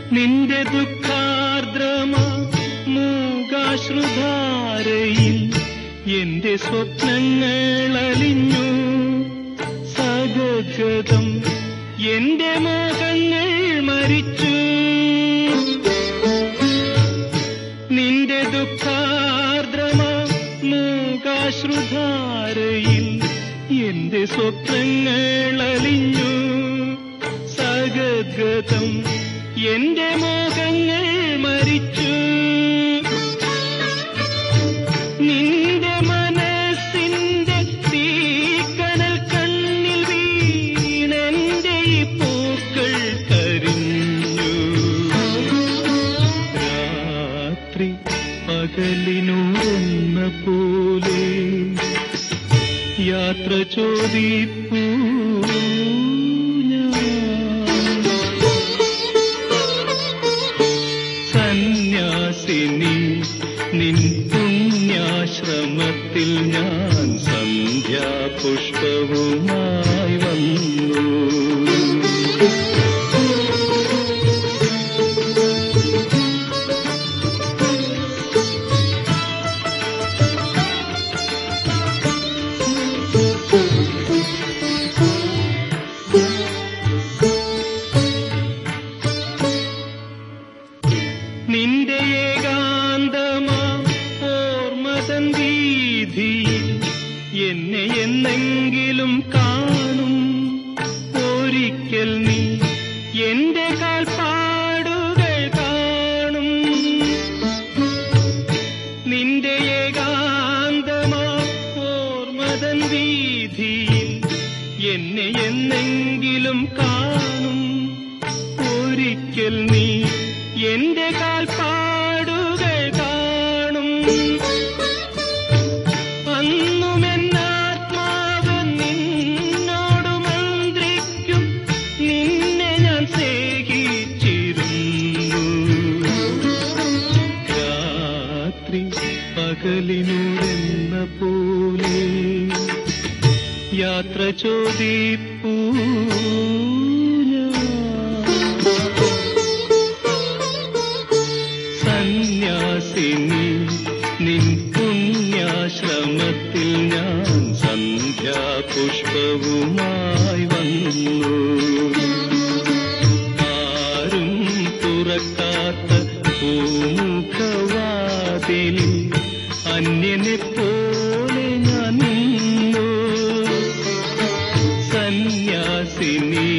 നിന്റെ ദുഃഖാർദ്രമാ മൂകാശ്രുധാരയിൽ എന്റെ സ്വപ്നങ്ങൾ അലിഞ്ഞു. സഗദ്ഗതം എന്റെ മോഹങ്ങൾ മരിച്ചു. നിന്റെ ദുഃഖാർദ്രമാ മൂകാശ്രുധാരയിൽ എന്റെ സ്വപ്നങ്ങൾ അലിഞ്ഞു. സഗദ്ഗതം എന്റെ മോഹങ്ങൾ മരിച്ചു. നിന്റെ മനസ്സിന്റെ തീക്കനൽ കണ്ണിൽ വീണെന്റെ ഈ പൂക്കൾ കരിഞ്ഞു. രാത്രി പകലിനോടെന്ന പോലെ യാത്ര ചോദിപ്പൂ. സന്യാസിനി നിൻ പുണ്യാശ്രമത്തിൽ ഞാൻ സന്ധ്യാപുഷ്പവുമായി വന്നു. നിന്റെ ഏകാന്തമാ ഓർമ്മതൻ വീതിയിൽ എന്നെ എന്നെങ്കിലും കാണും. ഒരിക്കൽ നീ എന്റെ കാൽപ്പാടുകൾ കാണും. നിന്റെ ഏകാന്തമാ ഓർമ്മതൻ വീതിയിൽ എന്നെ എന്നെങ്കിലും കാണും. ഒരിക്കൽ നീ എന്റെ കാൽപ്പാടുകൾ കാണും. അന്നും എന്നാത്മാവ് നിന്നോട് മന്ത്രിക്കും. നിന്നെ ഞാൻ സ്നേഹിച്ചിരുന്നു. രാത്രി പകലിനോടെന്ന പോലെ യാത്ര ചോദിപ്പൂ. സന്യാസിനി നിൻ പുണ്യാശ്രമത്തിൽ ഞാൻ സന്ധ്യാപുഷ്പവുമായി വന്നു. ആരും തുറക്കാത്ത പൂമുഖവാതിലിൽ അന്യനെ പോലെ ഞാൻ നിന്നു. സന്യാസിനി